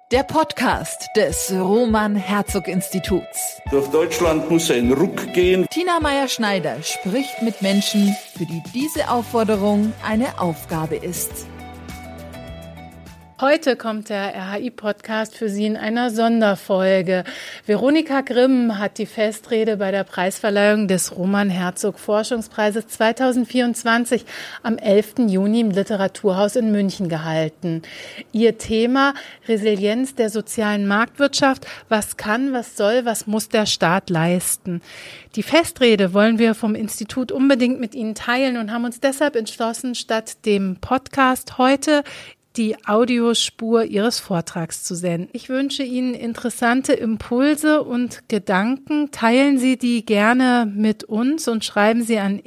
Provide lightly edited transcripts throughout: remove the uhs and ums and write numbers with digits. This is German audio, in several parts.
Der Podcast des Roman-Herzog-Instituts. Durch Deutschland muss ein Ruck gehen. Tina Meyer-Schneider spricht mit Menschen, für die diese Aufforderung eine Aufgabe ist. Heute kommt der RHI-Podcast für Sie in einer Sonderfolge. Veronika Grimm hat die Festrede bei der Preisverleihung des Roman-Herzog-Forschungspreises 2024 am 11. Juni im Literaturhaus in München gehalten. Ihr Thema: Resilienz der sozialen Marktwirtschaft. Was kann, was soll, was muss der Staat leisten? Die Festrede wollen wir vom Institut unbedingt mit Ihnen teilen und haben uns deshalb entschlossen, statt dem Podcast heute die Audiospur Ihres Vortrags zu senden. Ich wünsche Ihnen interessante Impulse und Gedanken. Teilen Sie die gerne mit uns und schreiben Sie an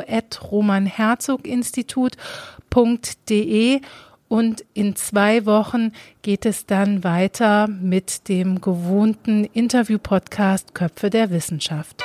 info@roman-herzog-institut.de. Und in 2 Wochen geht es dann weiter mit dem gewohnten Interview-Podcast Köpfe der Wissenschaft.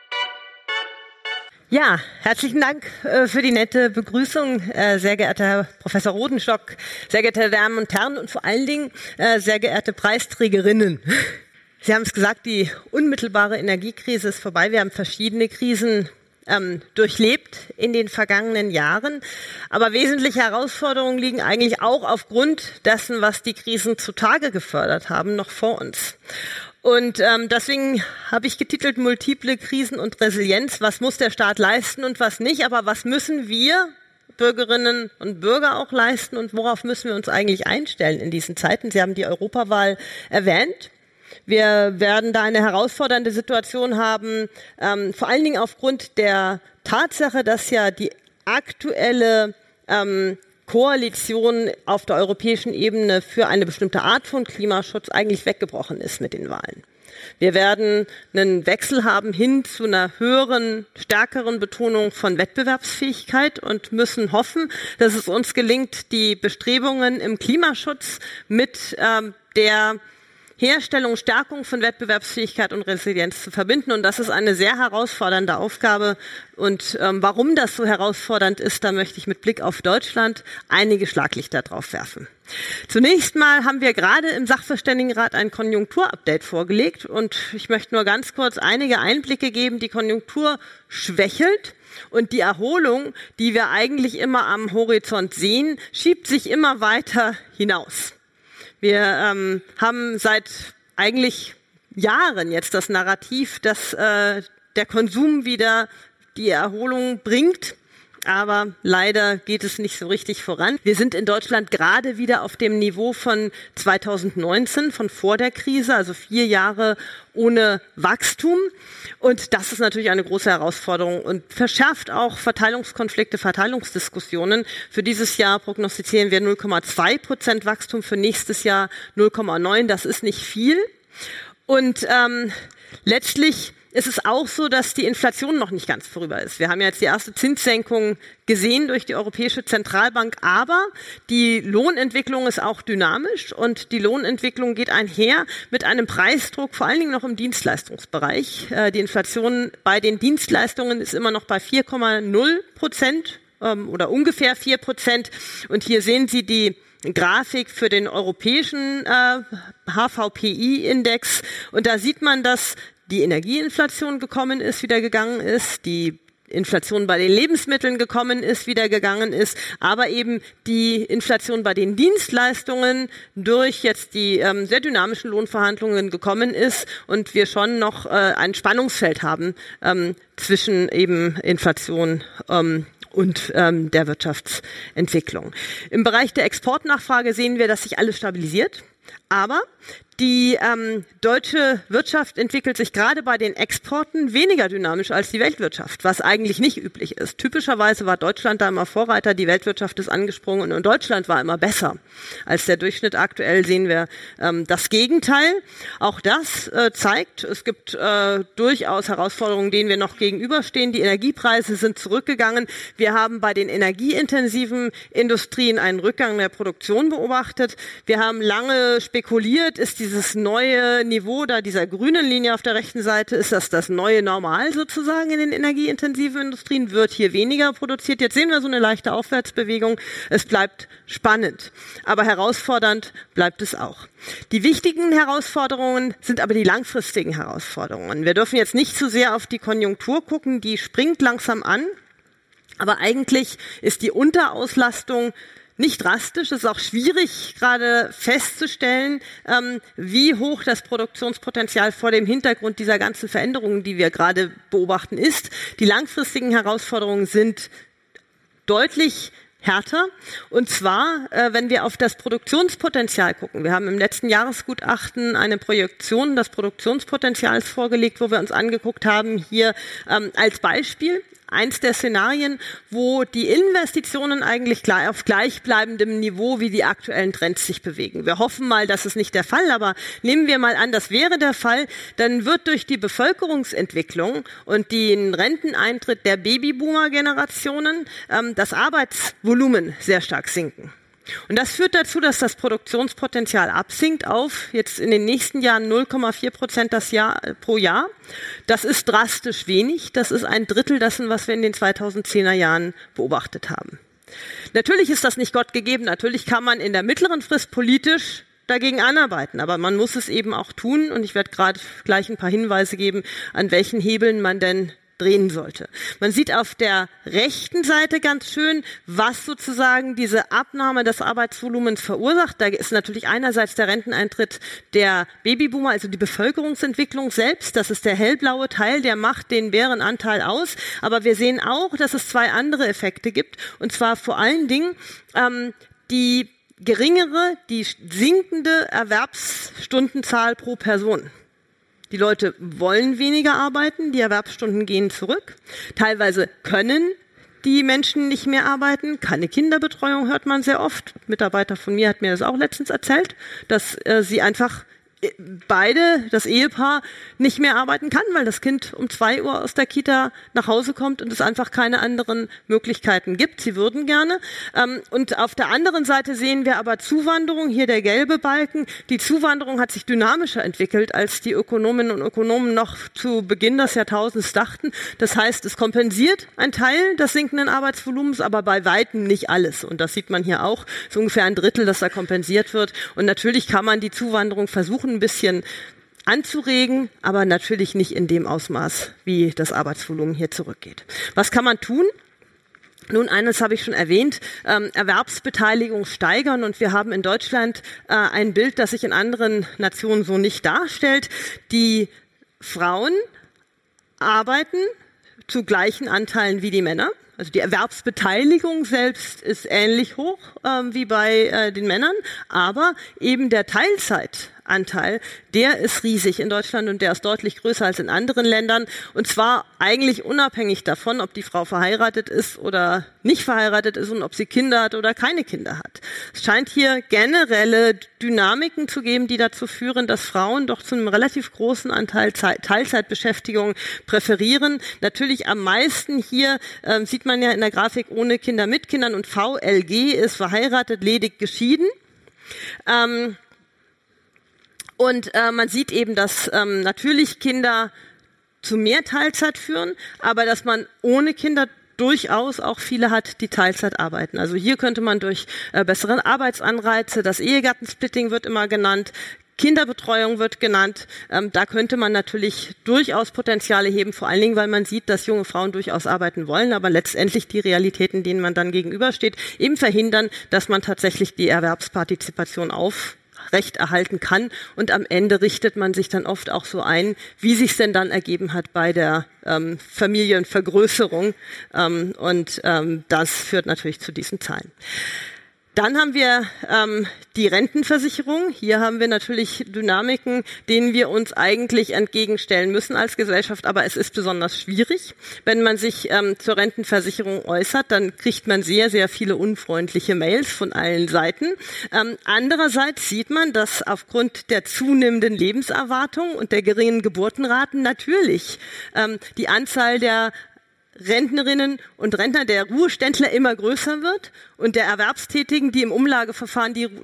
Ja, herzlichen Dank für die nette Begrüßung, sehr geehrter Herr Professor Rodenstock, sehr geehrte Damen und Herren und vor allen Dingen sehr geehrte Preisträgerinnen. Sie haben es gesagt, die unmittelbare Energiekrise ist vorbei. Wir haben verschiedene Krisen durchlebt in den vergangenen Jahren. Aber wesentliche Herausforderungen liegen eigentlich auch aufgrund dessen, was die Krisen zutage gefördert haben, noch vor uns. Und deswegen habe ich getitelt Multiple Krisen und Resilienz. Was muss der Staat leisten und was nicht? Aber was müssen wir Bürgerinnen und Bürger auch leisten und worauf müssen wir uns eigentlich einstellen in diesen Zeiten? Sie haben die Europawahl erwähnt. Wir werden da eine herausfordernde Situation haben, vor allen Dingen aufgrund der Tatsache, dass ja die aktuelle Koalition auf der europäischen Ebene für eine bestimmte Art von Klimaschutz eigentlich weggebrochen ist mit den Wahlen. Wir werden einen Wechsel haben hin zu einer höheren, stärkeren Betonung von Wettbewerbsfähigkeit und müssen hoffen, dass es uns gelingt, die Bestrebungen im Klimaschutz mit der Herstellung, Stärkung von Wettbewerbsfähigkeit und Resilienz zu verbinden. Und das ist eine sehr herausfordernde Aufgabe. Und warum das so herausfordernd ist, da möchte ich mit Blick auf Deutschland einige Schlaglichter drauf werfen. Zunächst mal haben wir gerade im Sachverständigenrat ein Konjunkturupdate vorgelegt. Und ich möchte nur ganz kurz einige Einblicke geben. Die Konjunktur schwächelt. Und die Erholung, die wir eigentlich immer am Horizont sehen, schiebt sich immer weiter hinaus. Wir haben seit eigentlich Jahren jetzt das Narrativ, dass der Konsum wieder die Erholung bringt. Aber leider geht es nicht so richtig voran. Wir sind in Deutschland gerade wieder auf dem Niveau von 2019, von vor der Krise, also 4 Jahre ohne Wachstum. Und das ist natürlich eine große Herausforderung und verschärft auch Verteilungskonflikte, Verteilungsdiskussionen. Für dieses Jahr prognostizieren wir 0,2% Wachstum, für nächstes Jahr 0,9%. Das ist nicht viel. Und letztlich ist es auch so, dass die Inflation noch nicht ganz vorüber ist. Wir haben ja jetzt die erste Zinssenkung gesehen durch die Europäische Zentralbank, aber die Lohnentwicklung ist auch dynamisch und die Lohnentwicklung geht einher mit einem Preisdruck, vor allen Dingen noch im Dienstleistungsbereich. Die Inflation bei den Dienstleistungen ist immer noch bei 4,0% oder ungefähr 4%. Und hier sehen Sie die Grafik für den europäischen HVPI-Index und da sieht man, dass die Energieinflation wieder gegangen ist, die Inflation bei den Lebensmitteln wieder gegangen ist, aber eben die Inflation bei den Dienstleistungen durch jetzt die sehr dynamischen Lohnverhandlungen gekommen ist und wir schon noch ein Spannungsfeld haben zwischen eben Inflation und der Wirtschaftsentwicklung. Im Bereich der Exportnachfrage sehen wir, dass sich alles stabilisiert, aber die deutsche Wirtschaft entwickelt sich gerade bei den Exporten weniger dynamisch als die Weltwirtschaft, was eigentlich nicht üblich ist. Typischerweise war Deutschland da immer Vorreiter, die Weltwirtschaft ist angesprungen und Deutschland war immer besser als der Durchschnitt. Aktuell sehen wir das Gegenteil. Auch das zeigt, es gibt durchaus Herausforderungen, denen wir noch gegenüberstehen. Die Energiepreise sind zurückgegangen. Wir haben bei den energieintensiven Industrien einen Rückgang der Produktion beobachtet. Wir haben lange spekuliert, ist diese dieses neue Niveau da, dieser grünen Linie auf der rechten Seite, ist das neue Normal sozusagen in den energieintensiven Industrien, wird hier weniger produziert. Jetzt sehen wir so eine leichte Aufwärtsbewegung. Es bleibt spannend, aber herausfordernd bleibt es auch. Die wichtigen Herausforderungen sind aber die langfristigen Herausforderungen. Wir dürfen jetzt nicht zu sehr auf die Konjunktur gucken, die springt langsam an, aber eigentlich ist die Unterauslastung nicht drastisch. Es ist auch schwierig, gerade festzustellen, wie hoch das Produktionspotenzial vor dem Hintergrund dieser ganzen Veränderungen, die wir gerade beobachten, ist. Die langfristigen Herausforderungen sind deutlich härter. Und zwar, wenn wir auf das Produktionspotenzial gucken. Wir haben im letzten Jahresgutachten eine Projektion des Produktionspotenzials vorgelegt, wo wir uns angeguckt haben, hier als Beispiel, eins der Szenarien, wo die Investitionen eigentlich auf gleichbleibendem Niveau wie die aktuellen Trends sich bewegen. Wir hoffen mal, das ist nicht der Fall, aber nehmen wir mal an, das wäre der Fall, dann wird durch die Bevölkerungsentwicklung und den Renteneintritt der Babyboomer-Generationen das Arbeitsvolumen sehr stark sinken. Und das führt dazu, dass das Produktionspotenzial absinkt auf jetzt in den nächsten Jahren 0,4% pro Jahr. Das ist drastisch wenig. Das ist 1/3 dessen, was wir in den 2010er Jahren beobachtet haben. Natürlich ist das nicht Gott gegeben. Natürlich kann man in der mittleren Frist politisch dagegen anarbeiten, aber man muss es eben auch tun. Und ich werde gerade gleich ein paar Hinweise geben, an welchen Hebeln man denn drehen sollte. Man sieht auf der rechten Seite ganz schön, was sozusagen diese Abnahme des Arbeitsvolumens verursacht. Da ist natürlich einerseits der Renteneintritt der Babyboomer, also die Bevölkerungsentwicklung selbst. Das ist der hellblaue Teil, der macht den Bärenanteil aus. Aber wir sehen auch, dass es zwei andere Effekte gibt. Und zwar vor allen Dingen die sinkende Erwerbsstundenzahl pro Person. Die Leute wollen weniger arbeiten, die Erwerbsstunden gehen zurück. Teilweise können die Menschen nicht mehr arbeiten. Keine Kinderbetreuung hört man sehr oft. Ein Mitarbeiter von mir hat mir das auch letztens erzählt, dass sie einfach das Ehepaar nicht mehr arbeiten kann, weil das Kind um 2 Uhr aus der Kita nach Hause kommt und es einfach keine anderen Möglichkeiten gibt. Sie würden gerne. Und auf der anderen Seite sehen wir aber Zuwanderung, hier der gelbe Balken. Die Zuwanderung hat sich dynamischer entwickelt, als die Ökonominnen und Ökonomen noch zu Beginn des Jahrtausends dachten. Das heißt, es kompensiert einen Teil des sinkenden Arbeitsvolumens, aber bei weitem nicht alles. Und das sieht man hier auch. So ungefähr 1/3, das da kompensiert wird. Und natürlich kann man die Zuwanderung versuchen, ein bisschen anzuregen, aber natürlich nicht in dem Ausmaß, wie das Arbeitsvolumen hier zurückgeht. Was kann man tun? Nun, eines habe ich schon erwähnt, Erwerbsbeteiligung steigern, und wir haben in Deutschland ein Bild, das sich in anderen Nationen so nicht darstellt. Die Frauen arbeiten zu gleichen Anteilen wie die Männer. Also die Erwerbsbeteiligung selbst ist ähnlich hoch wie bei den Männern, aber eben der Teilzeitanteil, der ist riesig in Deutschland und der ist deutlich größer als in anderen Ländern, und zwar eigentlich unabhängig davon, ob die Frau verheiratet ist oder nicht verheiratet ist und ob sie Kinder hat oder keine Kinder hat. Es scheint hier generelle Dynamiken zu geben, die dazu führen, dass Frauen doch zu einem relativ großen Anteil Teilzeitbeschäftigung präferieren. Natürlich am meisten hier sieht man ja in der Grafik ohne Kinder, mit Kindern, und VLG ist verheiratet, ledig, geschieden. Und man sieht eben, dass natürlich Kinder zu mehr Teilzeit führen, aber dass man ohne Kinder durchaus auch viele hat, die Teilzeit arbeiten. Also hier könnte man durch bessere Arbeitsanreize, das Ehegattensplitting wird immer genannt, Kinderbetreuung wird genannt. Da könnte man natürlich durchaus Potenziale heben, vor allen Dingen, weil man sieht, dass junge Frauen durchaus arbeiten wollen, aber letztendlich die Realitäten, denen man dann gegenübersteht, eben verhindern, dass man tatsächlich die Erwerbspartizipation aufrechterhalten kann. Und am Ende richtet man sich dann oft auch so ein, wie sich es denn dann ergeben hat bei der Familienvergrößerung. Das führt natürlich zu diesen Zahlen. Dann haben wir die Rentenversicherung. Hier haben wir natürlich Dynamiken, denen wir uns eigentlich entgegenstellen müssen als Gesellschaft, aber es ist besonders schwierig. Wenn man sich zur Rentenversicherung äußert, dann kriegt man sehr, sehr viele unfreundliche Mails von allen Seiten. Andererseits sieht man, dass aufgrund der zunehmenden Lebenserwartung und der geringen Geburtenraten natürlich die Anzahl der Rentnerinnen und Rentner, der Ruheständler, immer größer wird und der Erwerbstätigen, die im Umlageverfahren die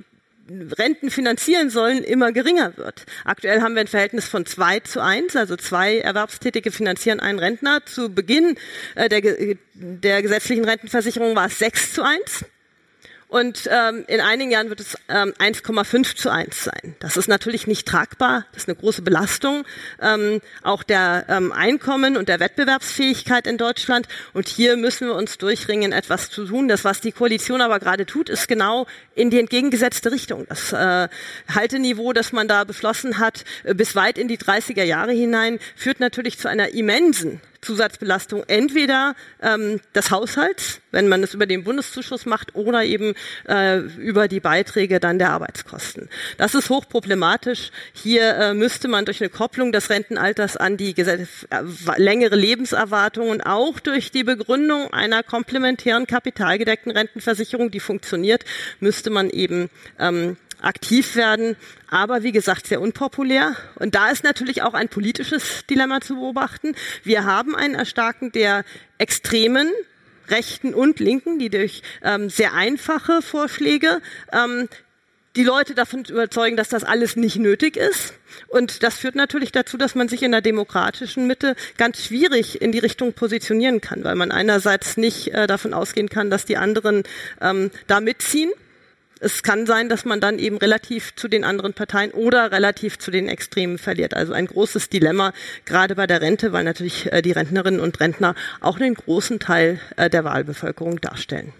Renten finanzieren sollen, immer geringer wird. Aktuell haben wir ein Verhältnis von 2:1, also 2 Erwerbstätige finanzieren einen Rentner. Zu Beginn der gesetzlichen Rentenversicherung war es 6:1. Und in einigen Jahren wird es 1,5:1 sein. Das ist natürlich nicht tragbar. Das ist eine große Belastung auch der Einkommen und der Wettbewerbsfähigkeit in Deutschland. Und hier müssen wir uns durchringen, etwas zu tun. Das, was die Koalition aber gerade tut, ist genau in die entgegengesetzte Richtung. Das Halteniveau, das man da beschlossen hat, bis weit in die 30er Jahre hinein, führt natürlich zu einer immensen Zusatzbelastung entweder des Haushalts, wenn man es über den Bundeszuschuss macht, oder eben über die Beiträge dann der Arbeitskosten. Das ist hochproblematisch. Hier müsste man durch eine Kopplung des Rentenalters an die längere Lebenserwartung und auch durch die Begründung einer komplementären kapitalgedeckten Rentenversicherung, die funktioniert, müsste man eben aktiv werden, aber wie gesagt sehr unpopulär. Und da ist natürlich auch ein politisches Dilemma zu beobachten. Wir haben ein Erstarken der Extremen, Rechten und Linken, die durch sehr einfache Vorschläge die Leute davon überzeugen, dass das alles nicht nötig ist. Und das führt natürlich dazu, dass man sich in der demokratischen Mitte ganz schwierig in die Richtung positionieren kann, weil man einerseits nicht davon ausgehen kann, dass die anderen da mitziehen. Es kann sein, dass man dann eben relativ zu den anderen Parteien oder relativ zu den Extremen verliert. Also ein großes Dilemma, gerade bei der Rente, weil natürlich die Rentnerinnen und Rentner auch einen großen Teil der Wahlbevölkerung darstellen.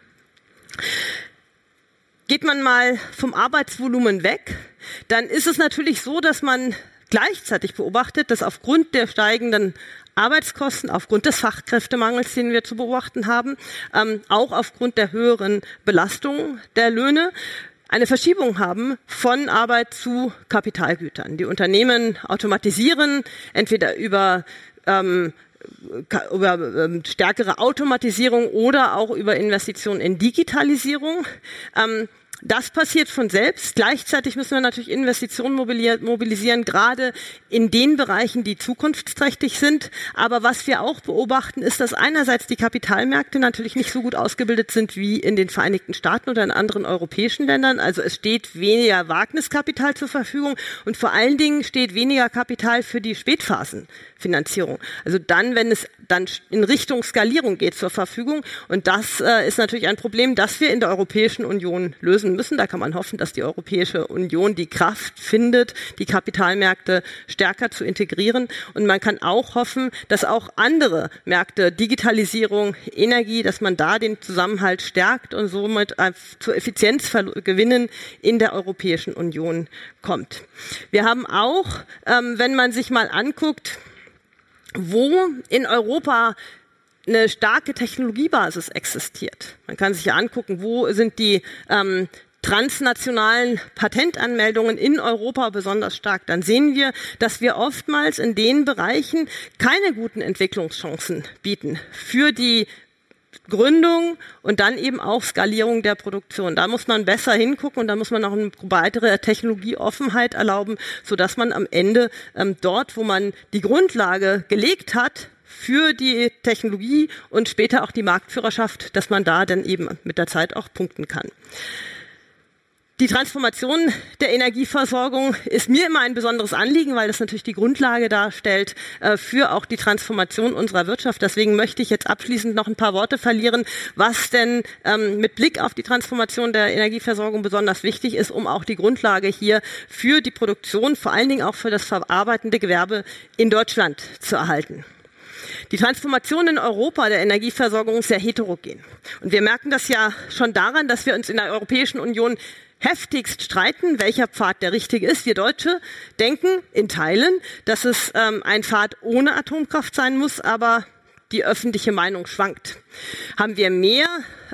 Geht man mal vom Arbeitsvolumen weg, dann ist es natürlich so, dass man gleichzeitig beobachtet, dass aufgrund der steigenden Arbeitskosten, aufgrund des Fachkräftemangels, den wir zu beobachten haben, auch aufgrund der höheren Belastung der Löhne, eine Verschiebung haben von Arbeit zu Kapitalgütern. Die Unternehmen automatisieren, entweder über stärkere Automatisierung oder auch über Investitionen in Digitalisierung. Das passiert von selbst. Gleichzeitig müssen wir natürlich Investitionen mobilisieren, gerade in den Bereichen, die zukunftsträchtig sind. Aber was wir auch beobachten, ist, dass einerseits die Kapitalmärkte natürlich nicht so gut ausgebildet sind wie in den Vereinigten Staaten oder in anderen europäischen Ländern. Also es steht weniger Wagniskapital zur Verfügung und vor allen Dingen steht weniger Kapital für die Spätphasenfinanzierung. Also dann, wenn es dann in Richtung Skalierung geht, zur Verfügung. Und das ist natürlich ein Problem, das wir in der Europäischen Union lösen müssen. Da kann man hoffen, dass die Europäische Union die Kraft findet, die Kapitalmärkte stärker zu integrieren. Und man kann auch hoffen, dass auch andere Märkte, Digitalisierung, Energie, dass man da den Zusammenhalt stärkt und somit zu Effizienzgewinnen in der Europäischen Union kommt. Wir haben auch, wenn man sich mal anguckt, wo in Europa eine starke Technologiebasis existiert. Man kann sich ja angucken, wo sind die transnationalen Patentanmeldungen in Europa besonders stark. Dann sehen wir, dass wir oftmals in den Bereichen keine guten Entwicklungschancen bieten für die Gründung und dann eben auch Skalierung der Produktion. Da muss man besser hingucken und da muss man noch eine weitere Technologieoffenheit erlauben, sodass man am Ende dort, wo man die Grundlage gelegt hat für die Technologie und später auch die Marktführerschaft, dass man da dann eben mit der Zeit auch punkten kann. Die Transformation der Energieversorgung ist mir immer ein besonderes Anliegen, weil das natürlich die Grundlage darstellt für auch die Transformation unserer Wirtschaft. Deswegen möchte ich jetzt abschließend noch ein paar Worte verlieren, was denn mit Blick auf die Transformation der Energieversorgung besonders wichtig ist, um auch die Grundlage hier für die Produktion, vor allen Dingen auch für das verarbeitende Gewerbe in Deutschland zu erhalten. Die Transformation in Europa der Energieversorgung ist sehr heterogen. Und wir merken das ja schon daran, dass wir uns in der Europäischen Union heftigst streiten, welcher Pfad der richtige ist. Wir Deutsche denken in Teilen, dass es ein Pfad ohne Atomkraft sein muss, aber die öffentliche Meinung schwankt. Haben wir mehr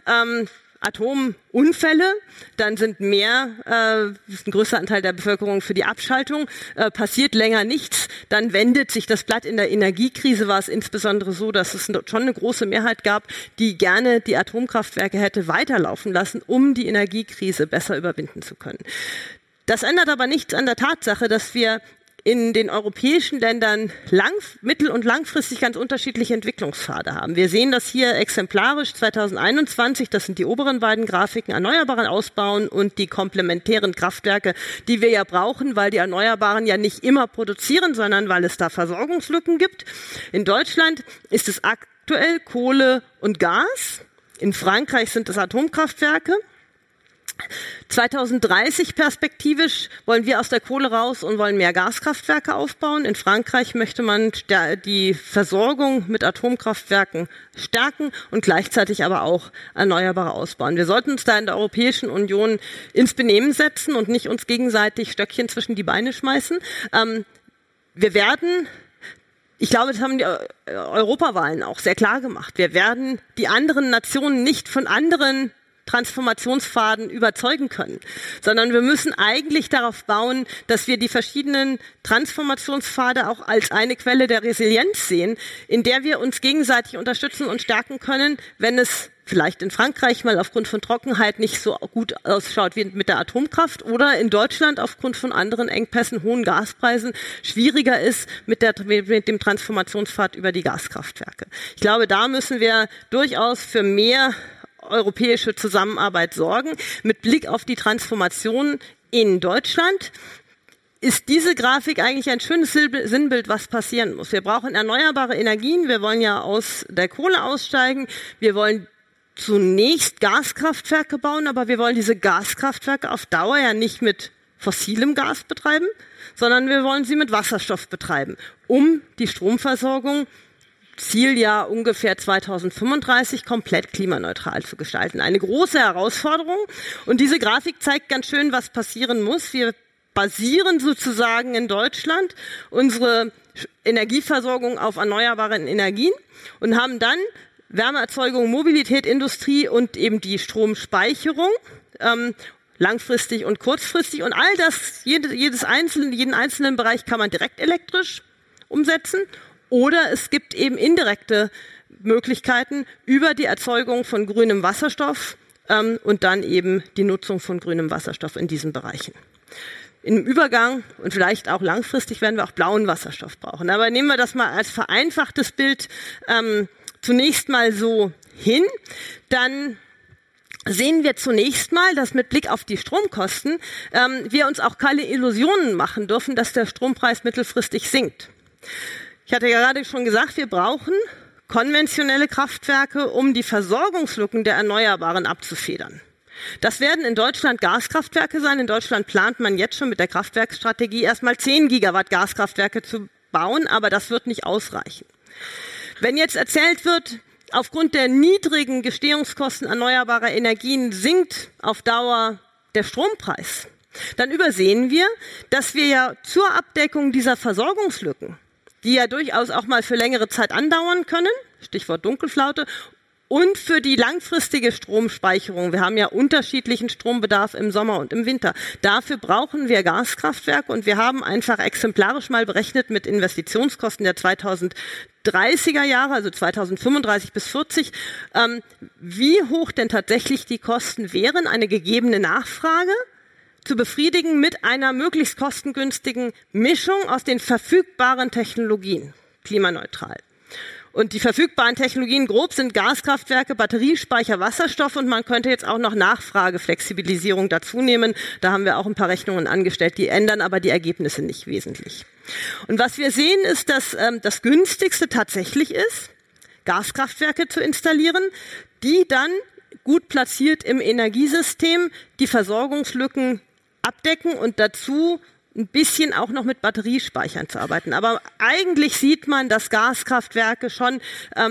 Atomunfälle, dann ist ein größer Anteil der Bevölkerung für die Abschaltung, passiert länger nichts, dann wendet sich das Blatt. In der Energiekrise war es insbesondere so, dass es schon eine große Mehrheit gab, die gerne die Atomkraftwerke hätte weiterlaufen lassen, um die Energiekrise besser überwinden zu können. Das ändert aber nichts an der Tatsache, dass wir in den europäischen Ländern mittel- und langfristig ganz unterschiedliche Entwicklungspfade haben. Wir sehen das hier exemplarisch 2021, das sind die oberen beiden Grafiken, Erneuerbaren ausbauen und die komplementären Kraftwerke, die wir ja brauchen, weil die Erneuerbaren ja nicht immer produzieren, sondern weil es da Versorgungslücken gibt. In Deutschland ist es aktuell Kohle und Gas. In Frankreich sind es Atomkraftwerke. 2030 perspektivisch wollen wir aus der Kohle raus und wollen mehr Gaskraftwerke aufbauen. In Frankreich möchte man die Versorgung mit Atomkraftwerken stärken und gleichzeitig aber auch Erneuerbare ausbauen. Wir sollten uns da in der Europäischen Union ins Benehmen setzen und nicht uns gegenseitig Stöckchen zwischen die Beine schmeißen. Ich glaube, das haben die Europawahlen auch sehr klar gemacht. Wir werden die anderen Nationen nicht von anderen Transformationspfaden überzeugen können, sondern wir müssen eigentlich darauf bauen, dass wir die verschiedenen Transformationspfade auch als eine Quelle der Resilienz sehen, in der wir uns gegenseitig unterstützen und stärken können, wenn es vielleicht in Frankreich mal aufgrund von Trockenheit nicht so gut ausschaut wie mit der Atomkraft oder in Deutschland aufgrund von anderen Engpässen, hohen Gaspreisen, schwieriger ist mit dem Transformationspfad über die Gaskraftwerke. Ich glaube, da müssen wir durchaus für mehr europäische Zusammenarbeit sorgen. Mit Blick auf die Transformation in Deutschland ist diese Grafik eigentlich ein schönes Sinnbild, was passieren muss. Wir brauchen erneuerbare Energien. Wir wollen ja aus der Kohle aussteigen. Wir wollen zunächst Gaskraftwerke bauen, aber wir wollen diese Gaskraftwerke auf Dauer ja nicht mit fossilem Gas betreiben, sondern wir wollen sie mit Wasserstoff betreiben, um die Stromversorgung Zieljahr ungefähr 2035 komplett klimaneutral zu gestalten. Eine große Herausforderung. Und diese Grafik zeigt ganz schön, was passieren muss. Wir basieren sozusagen in Deutschland unsere Energieversorgung auf erneuerbaren Energien und haben dann Wärmeerzeugung, Mobilität, Industrie und eben die Stromspeicherung, langfristig und kurzfristig. Und all das, jeden einzelnen Bereich kann man direkt elektrisch umsetzen. Oder es gibt eben indirekte Möglichkeiten über die Erzeugung von grünem Wasserstoff und dann eben die Nutzung von grünem Wasserstoff in diesen Bereichen. Im Übergang und vielleicht auch langfristig werden wir auch blauen Wasserstoff brauchen. Aber nehmen wir das mal als vereinfachtes Bild zunächst mal so hin, dann sehen wir zunächst mal, dass mit Blick auf die Stromkosten wir uns auch keine Illusionen machen dürfen, dass der Strompreis mittelfristig sinkt. Ich hatte ja gerade schon gesagt, wir brauchen konventionelle Kraftwerke, um die Versorgungslücken der Erneuerbaren abzufedern. Das werden in Deutschland Gaskraftwerke sein. In Deutschland plant man jetzt schon mit der Kraftwerksstrategie erstmal 10 Gigawatt Gaskraftwerke zu bauen, aber das wird nicht ausreichen. Wenn jetzt erzählt wird, aufgrund der niedrigen Gestehungskosten erneuerbarer Energien sinkt auf Dauer der Strompreis, dann übersehen wir, dass wir ja zur Abdeckung dieser Versorgungslücken, die ja durchaus auch mal für längere Zeit andauern können, Stichwort Dunkelflaute, und für die langfristige Stromspeicherung. Wir haben ja unterschiedlichen Strombedarf im Sommer und im Winter. Dafür brauchen wir Gaskraftwerke und wir haben einfach exemplarisch mal berechnet mit Investitionskosten der 2030er Jahre, also 2035 bis 40, wie hoch denn tatsächlich die Kosten wären, eine gegebene Nachfrage zu befriedigen mit einer möglichst kostengünstigen Mischung aus den verfügbaren Technologien, klimaneutral. Und die verfügbaren Technologien grob sind Gaskraftwerke, Batteriespeicher, Wasserstoff und man könnte jetzt auch noch Nachfrageflexibilisierung dazu nehmen. Da haben wir auch ein paar Rechnungen angestellt, die ändern aber die Ergebnisse nicht wesentlich. Und was wir sehen ist, dass das günstigste tatsächlich ist, Gaskraftwerke zu installieren, die dann gut platziert im Energiesystem die Versorgungslücken abdecken und dazu ein bisschen auch noch mit Batteriespeichern zu arbeiten. Aber eigentlich sieht man, dass Gaskraftwerke schon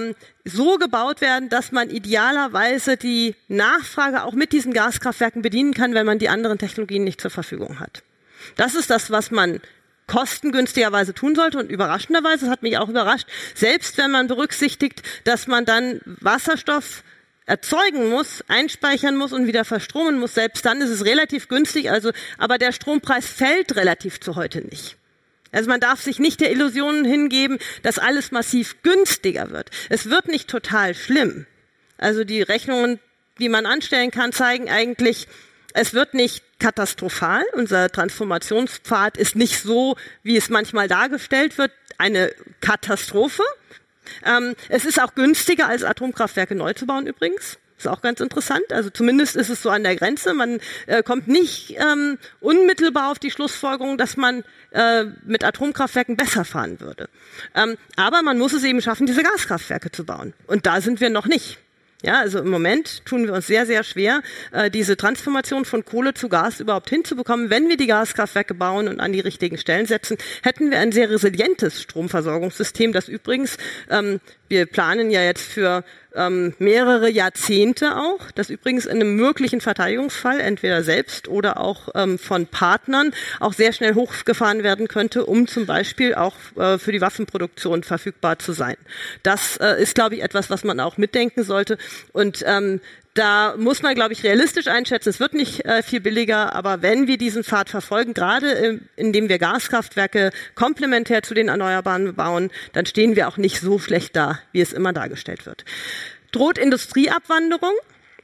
so gebaut werden, dass man idealerweise die Nachfrage auch mit diesen Gaskraftwerken bedienen kann, wenn man die anderen Technologien nicht zur Verfügung hat. Das ist das, was man kostengünstigerweise tun sollte und überraschenderweise, das hat mich auch überrascht, selbst wenn man berücksichtigt, dass man dann Wasserstoff erzeugen muss, einspeichern muss und wieder verstromen muss, selbst dann ist es relativ günstig, aber der Strompreis fällt relativ zu heute nicht. Also man darf sich nicht der Illusion hingeben, dass alles massiv günstiger wird. Es wird nicht total schlimm. Also die Rechnungen, die man anstellen kann, zeigen eigentlich, Es wird nicht katastrophal. Unser Transformationspfad ist nicht so, wie es manchmal dargestellt wird, eine Katastrophe. Es ist auch günstiger, als Atomkraftwerke neu zu bauen übrigens. Ist auch ganz interessant. Also zumindest ist es so an der Grenze. Man kommt nicht unmittelbar auf die Schlussfolgerung, dass man mit Atomkraftwerken besser fahren würde. Aber man muss es eben schaffen, diese Gaskraftwerke zu bauen. Und da sind wir noch nicht. Ja, also im Moment tun wir uns sehr, sehr schwer, diese Transformation von Kohle zu Gas überhaupt hinzubekommen. Wenn wir die Gaskraftwerke bauen und an die richtigen Stellen setzen, hätten wir ein sehr resilientes Stromversorgungssystem, das übrigens, wir planen ja jetzt für mehrere Jahrzehnte auch, das übrigens in einem möglichen Verteidigungsfall, entweder selbst oder auch von Partnern, auch sehr schnell hochgefahren werden könnte, um zum Beispiel auch für die Waffenproduktion verfügbar zu sein. Das ist, glaube ich, etwas, was man auch mitdenken sollte. Und da muss man, glaube ich, realistisch einschätzen, es wird nicht viel billiger, aber wenn wir diesen Pfad verfolgen, gerade indem wir Gaskraftwerke komplementär zu den Erneuerbaren bauen, dann stehen wir auch nicht so schlecht da, wie es immer dargestellt wird. Droht Industrieabwanderung?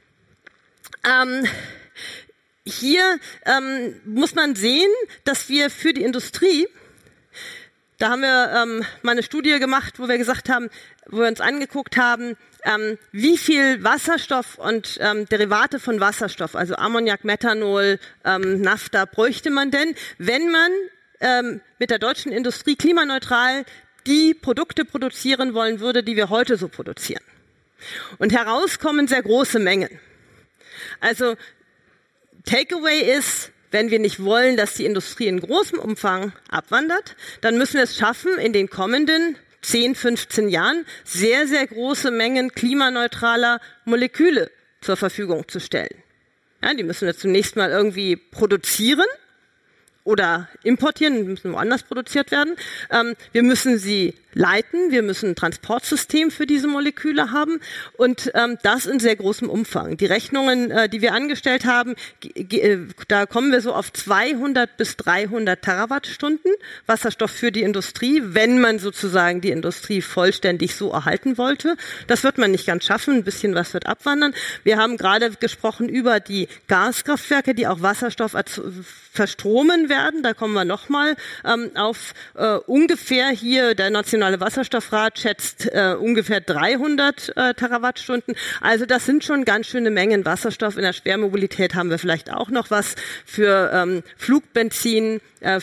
Hier muss man sehen, dass wir für die Industrie, da haben wir mal eine Studie gemacht, wo wir gesagt haben, wo wir uns angeguckt haben, wie viel Wasserstoff und Derivate von Wasserstoff, also Ammoniak, Methanol, Naphtha, bräuchte man denn, wenn man mit der deutschen Industrie klimaneutral die Produkte produzieren wollen würde, die wir heute so produzieren. Und herauskommen sehr große Mengen. Also Takeaway ist, wenn wir nicht wollen, dass die Industrie in großem Umfang abwandert, dann müssen wir es schaffen, in den kommenden 10, 15 Jahren sehr, sehr große Mengen klimaneutraler Moleküle zur Verfügung zu stellen. Ja, die müssen wir zunächst mal irgendwie produzieren oder importieren, müssen woanders produziert werden. Wir müssen sie leiten, wir müssen ein Transportsystem für diese Moleküle haben und das in sehr großem Umfang. Die Rechnungen, die wir angestellt haben, da kommen wir so auf 200 bis 300 Terawattstunden Wasserstoff für die Industrie, wenn man sozusagen die Industrie vollständig so erhalten wollte. Das wird man nicht ganz schaffen, ein bisschen was wird abwandern. Wir haben gerade gesprochen über die Gaskraftwerke, die auch Wasserstoff verstromen werden. Da kommen wir nochmal auf ungefähr hier der Nationale Wasserstoffrat schätzt ungefähr 300 Terawattstunden. Also das sind schon ganz schöne Mengen Wasserstoff. In der Schwermobilität haben wir vielleicht auch noch was für Flugbenzin,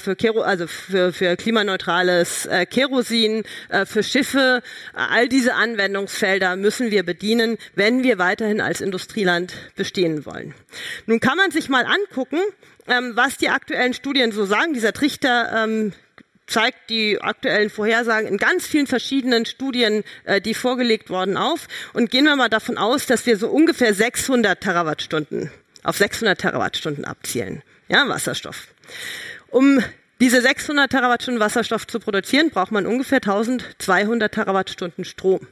für klimaneutrales Kerosin, für Schiffe. All diese Anwendungsfelder müssen wir bedienen, wenn wir weiterhin als Industrieland bestehen wollen. Nun kann man sich mal angucken, was die aktuellen Studien so sagen. Dieser Trichter zeigt die aktuellen Vorhersagen in ganz vielen verschiedenen Studien, die vorgelegt wurden, auf. Und gehen wir mal davon aus, dass wir so ungefähr 600 Terawattstunden abzielen. Ja, Wasserstoff. Um diese 600 Terawattstunden Wasserstoff zu produzieren, braucht man ungefähr 1200 Terawattstunden Strom.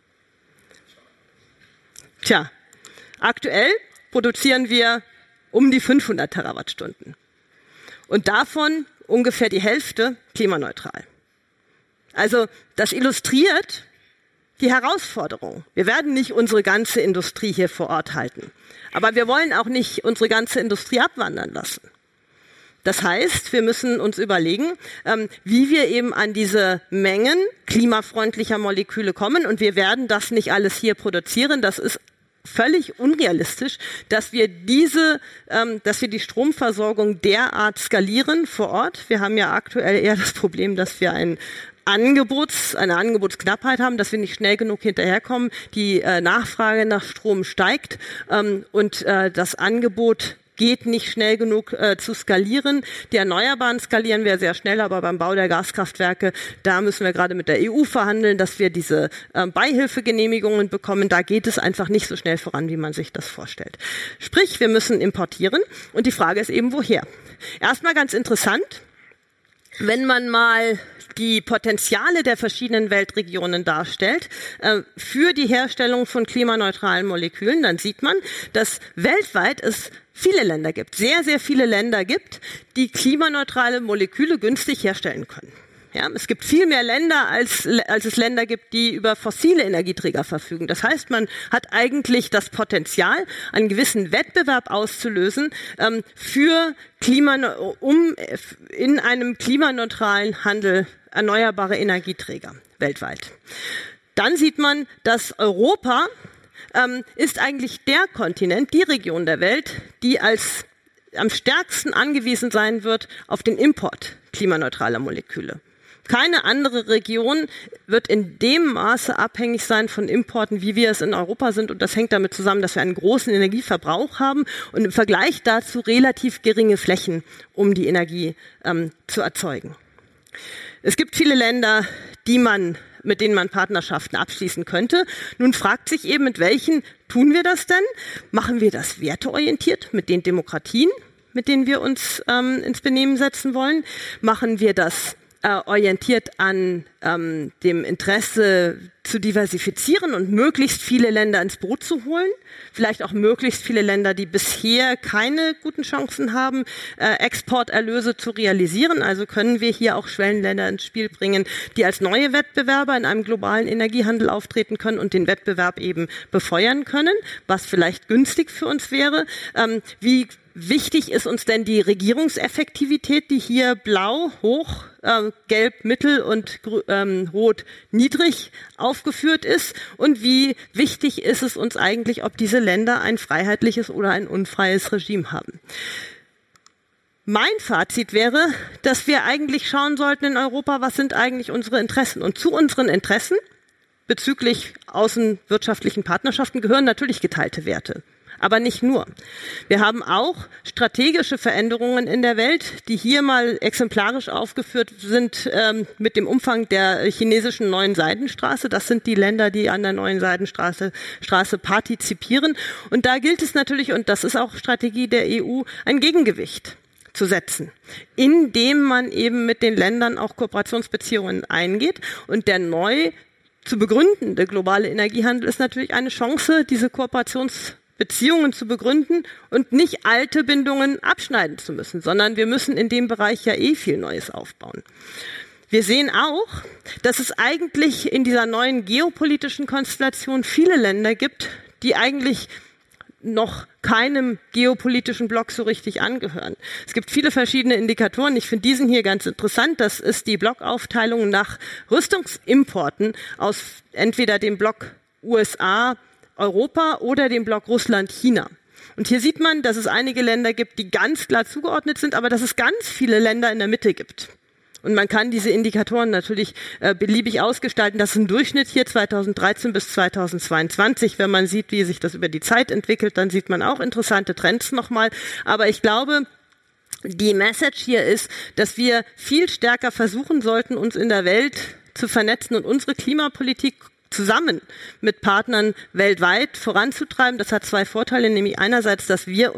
Tja, aktuell produzieren wir um die 500 Terawattstunden. Und davon ungefähr die Hälfte klimaneutral. Also das illustriert die Herausforderung. Wir werden nicht unsere ganze Industrie hier vor Ort halten. Aber wir wollen auch nicht unsere ganze Industrie abwandern lassen. Das heißt, wir müssen uns überlegen, wie wir eben an diese Mengen klimafreundlicher Moleküle kommen. Und wir werden das nicht alles hier produzieren. Das ist völlig unrealistisch, dass wir die Stromversorgung derart skalieren vor Ort. Wir haben ja aktuell eher das Problem, dass wir eine Angebotsknappheit haben, dass wir nicht schnell genug hinterherkommen. Die Nachfrage nach Strom steigt und das Angebot geht nicht schnell genug zu skalieren. Die Erneuerbaren skalieren wir sehr schnell, aber beim Bau der Gaskraftwerke, da müssen wir gerade mit der EU verhandeln, dass wir diese Beihilfegenehmigungen bekommen. Da geht es einfach nicht so schnell voran, wie man sich das vorstellt. Sprich, wir müssen importieren und die Frage ist eben, woher? Erstmal ganz interessant, wenn man mal die Potenziale der verschiedenen Weltregionen darstellt für die Herstellung von klimaneutralen Molekülen, dann sieht man, dass weltweit es viele Länder gibt, sehr, sehr viele Länder gibt, die klimaneutrale Moleküle günstig herstellen können. Ja, es gibt viel mehr Länder, als es Länder gibt, die über fossile Energieträger verfügen. Das heißt, man hat eigentlich das Potenzial, einen gewissen Wettbewerb auszulösen um in einem klimaneutralen Handel erneuerbare Energieträger weltweit. Dann sieht man, dass Europa ist eigentlich der Kontinent, die Region der Welt, die am stärksten angewiesen sein wird auf den Import klimaneutraler Moleküle. Keine andere Region wird in dem Maße abhängig sein von Importen, wie wir es in Europa sind. Und das hängt damit zusammen, dass wir einen großen Energieverbrauch haben und im Vergleich dazu relativ geringe Flächen, um die Energie zu erzeugen. Es gibt viele Länder, mit denen man Partnerschaften abschließen könnte. Nun fragt sich eben, mit welchen tun wir das denn? Machen wir das werteorientiert mit den Demokratien, mit denen wir uns ins Benehmen setzen wollen? Machen wir das orientiert an dem Interesse zu diversifizieren und möglichst viele Länder ins Boot zu holen? Vielleicht auch möglichst viele Länder, die bisher keine guten Chancen haben, Exporterlöse zu realisieren. Also können wir hier auch Schwellenländer ins Spiel bringen, die als neue Wettbewerber in einem globalen Energiehandel auftreten können und den Wettbewerb eben befeuern können, was vielleicht günstig für uns wäre. Wie wichtig ist uns denn die Regierungseffektivität, die hier blau hoch, gelb mittel und rot niedrig aufgeführt ist? Und wie wichtig ist es uns eigentlich, ob diese Länder ein freiheitliches oder ein unfreies Regime haben? Mein Fazit wäre, dass wir eigentlich schauen sollten in Europa, was sind eigentlich unsere Interessen? Und zu unseren Interessen bezüglich außenwirtschaftlichen Partnerschaften gehören natürlich geteilte Werte. Aber nicht nur. Wir haben auch strategische Veränderungen in der Welt, die hier mal exemplarisch aufgeführt sind mit dem Umfang der chinesischen neuen Seidenstraße. Das sind die Länder, die an der neuen Seidenstraße partizipieren. Und da gilt es natürlich, und das ist auch Strategie der EU, ein Gegengewicht zu setzen, indem man eben mit den Ländern auch Kooperationsbeziehungen eingeht. Und der neu zu begründende globale Energiehandel ist natürlich eine Chance, diese Kooperationsbeziehungen zu begründen und nicht alte Bindungen abschneiden zu müssen, sondern wir müssen in dem Bereich ja viel Neues aufbauen. Wir sehen auch, dass es eigentlich in dieser neuen geopolitischen Konstellation viele Länder gibt, die eigentlich noch keinem geopolitischen Block so richtig angehören. Es gibt viele verschiedene Indikatoren. Ich finde diesen hier ganz interessant. Das ist die Blockaufteilung nach Rüstungsimporten aus entweder dem Block USA, Europa oder dem Block Russland, China. Und hier sieht man, dass es einige Länder gibt, die ganz klar zugeordnet sind, aber dass es ganz viele Länder in der Mitte gibt. Und man kann diese Indikatoren natürlich beliebig ausgestalten. Das ist ein Durchschnitt hier 2013 bis 2022. Wenn man sieht, wie sich das über die Zeit entwickelt, dann sieht man auch interessante Trends nochmal. Aber ich glaube, die Message hier ist, dass wir viel stärker versuchen sollten, uns in der Welt zu vernetzen und unsere Klimapolitik zusammen mit Partnern weltweit voranzutreiben. Das hat zwei Vorteile, nämlich einerseits, dass wir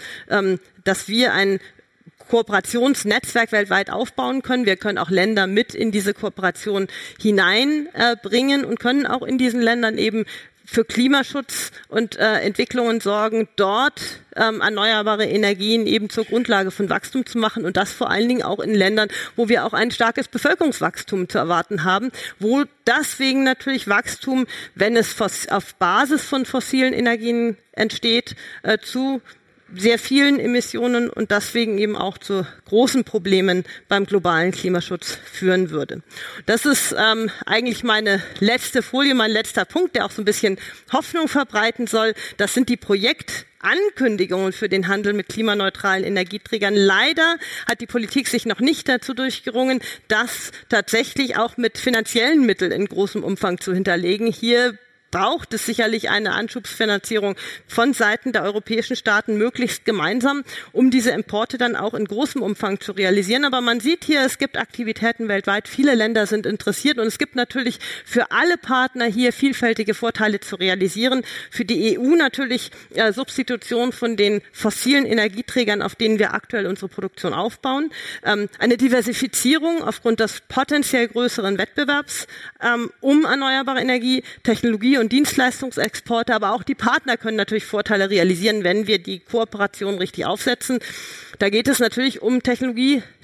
ein Kooperationsnetzwerk weltweit aufbauen können. Wir können auch Länder mit in diese Kooperation hineinbringen und können auch in diesen Ländern eben für Klimaschutz und Entwicklungen sorgen, dort erneuerbare Energien eben zur Grundlage von Wachstum zu machen und das vor allen Dingen auch in Ländern, wo wir auch ein starkes Bevölkerungswachstum zu erwarten haben, wo deswegen natürlich Wachstum, wenn es auf Basis von fossilen Energien entsteht, zu sehr vielen Emissionen und deswegen eben auch zu großen Problemen beim globalen Klimaschutz führen würde. Das ist eigentlich meine letzte Folie, mein letzter Punkt, der auch so ein bisschen Hoffnung verbreiten soll. Das sind die Projektankündigungen für den Handel mit klimaneutralen Energieträgern. Leider hat die Politik sich noch nicht dazu durchgerungen, das tatsächlich auch mit finanziellen Mitteln in großem Umfang zu hinterlegen. Hier braucht es sicherlich eine Anschubsfinanzierung von Seiten der europäischen Staaten, möglichst gemeinsam, um diese Importe dann auch in großem Umfang zu realisieren. Aber man sieht hier, es gibt Aktivitäten weltweit, viele Länder sind interessiert und es gibt natürlich für alle Partner hier vielfältige Vorteile zu realisieren. Für die EU natürlich Substitution von den fossilen Energieträgern, auf denen wir aktuell unsere Produktion aufbauen. Eine Diversifizierung aufgrund des potenziell größeren Wettbewerbs um erneuerbare Energie, Technologie und Dienstleistungsexporte, aber auch die Partner können natürlich Vorteile realisieren, wenn wir die Kooperation richtig aufsetzen. Da geht es natürlich um Technologie,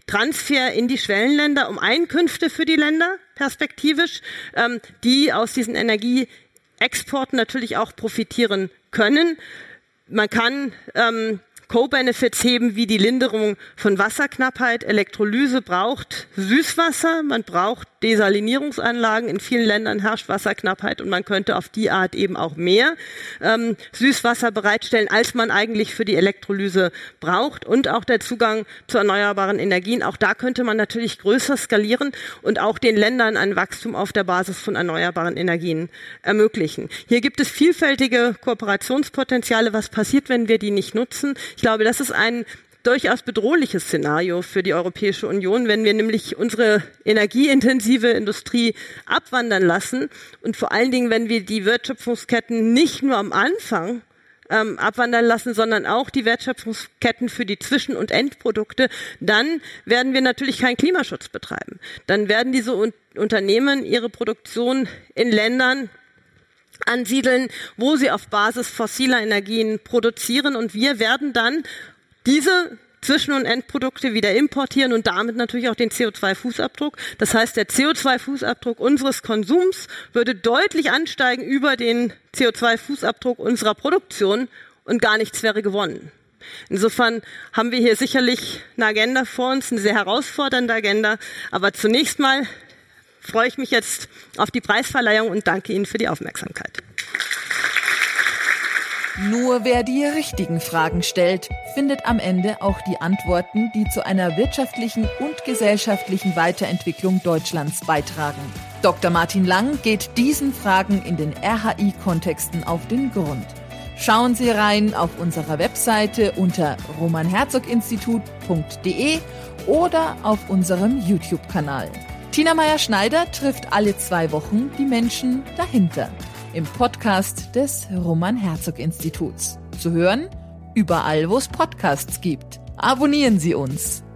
Transfer in die Schwellenländer, um Einkünfte für die Länder perspektivisch, die aus diesen Energieexporten natürlich auch profitieren können. Man kann Co-Benefits heben, wie die Linderung von Wasserknappheit. Elektrolyse braucht Süßwasser, man braucht Desalinierungsanlagen. In vielen Ländern herrscht Wasserknappheit und man könnte auf die Art eben auch mehr Süßwasser bereitstellen, als man eigentlich für die Elektrolyse braucht. Und auch der Zugang zu erneuerbaren Energien. Auch da könnte man natürlich größer skalieren und auch den Ländern ein Wachstum auf der Basis von erneuerbaren Energien ermöglichen. Hier gibt es vielfältige Kooperationspotenziale. Was passiert, wenn wir die nicht nutzen? Ich glaube, das ist ein durchaus bedrohliches Szenario für die Europäische Union, wenn wir nämlich unsere energieintensive Industrie abwandern lassen und vor allen Dingen, wenn wir die Wertschöpfungsketten nicht nur am Anfang abwandern lassen, sondern auch die Wertschöpfungsketten für die Zwischen- und Endprodukte, dann werden wir natürlich keinen Klimaschutz betreiben. Dann werden diese Unternehmen ihre Produktion in Ländern ansiedeln, wo sie auf Basis fossiler Energien produzieren und wir werden dann diese Zwischen- und Endprodukte wieder importieren und damit natürlich auch den CO2-Fußabdruck. Das heißt, der CO2-Fußabdruck unseres Konsums würde deutlich ansteigen über den CO2-Fußabdruck unserer Produktion und gar nichts wäre gewonnen. Insofern haben wir hier sicherlich eine Agenda vor uns, eine sehr herausfordernde Agenda. Aber zunächst mal freue ich mich jetzt auf die Preisverleihung und danke Ihnen für die Aufmerksamkeit. Nur wer die richtigen Fragen stellt, findet am Ende auch die Antworten, die zu einer wirtschaftlichen und gesellschaftlichen Weiterentwicklung Deutschlands beitragen. Dr. Martin Lang geht diesen Fragen in den RHI-Kontexten auf den Grund. Schauen Sie rein auf unserer Webseite unter roman-herzog-institut.de oder auf unserem YouTube-Kanal. Tina Meyer-Schneider trifft alle 2 Wochen die Menschen dahinter im Podcast des Roman-Herzog-Instituts. Zu hören überall, wo es Podcasts gibt. Abonnieren Sie uns.